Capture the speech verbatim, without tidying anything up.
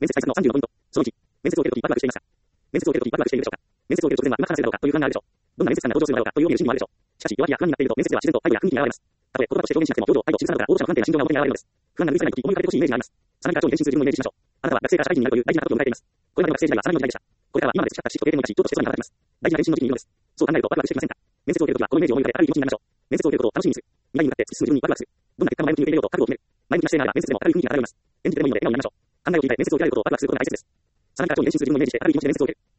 面接対策のさんじゅうのポイント。正直。面接を受けるときワクワクしていますか？面接を受けるときワクワクしているでしょうか？面接を受ける直前は今からせるのかという不安があるでしょう。どんな面接官が登場するだろうかという見る心理もあるでしょう。しかし、弱気や不安になっていると面接では自然と態度や雰囲気が現れます。たとえ言葉として表現しなくても表情、態度、仕草などから応募者の不安定な心情が表に現れるのです。不安が拭い去れないとき、思い浮かべてほしいイメージがあります。さらに課長に転身する自分をイメージしましょう。あなたは学生から社会人になるという大事な時を迎えています。これまでの学生時代はさらにの時代でした。これからは今まで培った知識と経験を生かし、人として空に働きます。大事な転身の時にいるのです。そう考えるとワクワクしてきませんか？面接を受けるときはこのイメージを思い浮かべ、あるい気持ちになりましょう。面接を受けることを楽しみにする。未来に向かって突き進む自分にワクワクする。どんな結果も前向きに受け入れようと覚悟を決める。前向きな姿勢ならば面接でも明るい雰囲気が漂います。演じてでもいいので笑顔になりましょう。考えを聞いて面接を受けられることをワクワクすることが大切です。さらに課長に転身する自分をイメージして明るい気持ちで面接を受ける。